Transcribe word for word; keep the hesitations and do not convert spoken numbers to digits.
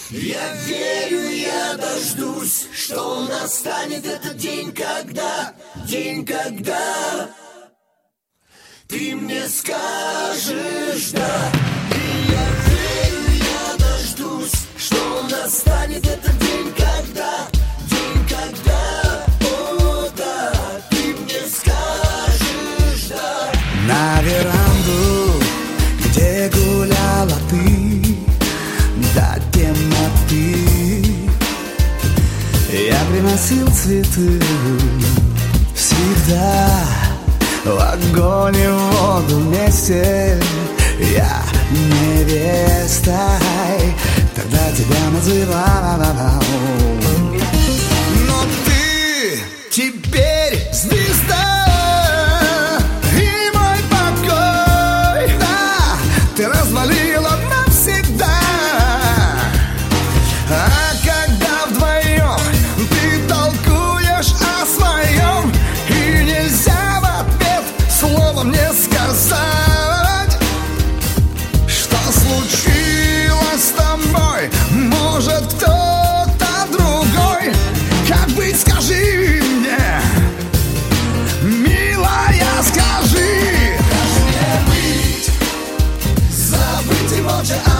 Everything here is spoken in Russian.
Я верю, я дождусь, что настанет этот день, когда, день, когда ты мне скажешь да. И я верю, я дождусь, что настанет этот день, когда, день, когда, о да, ты мне скажешь да. На веранду, где гуляла ты до темноты, я приносил цветы всегда. В огонь и в воду вместе я невестой тогда тебя называл. Но ты теперь звезда, и мой покой, да, ты развалила навсегда. А когда вдвоем ты толкуешь о своем, и нельзя в ответ словом мне сказать, что случилось с тобой, может кто-то другой. Как быть, скажи мне, милая, скажи. Как мне быть, забыть и молча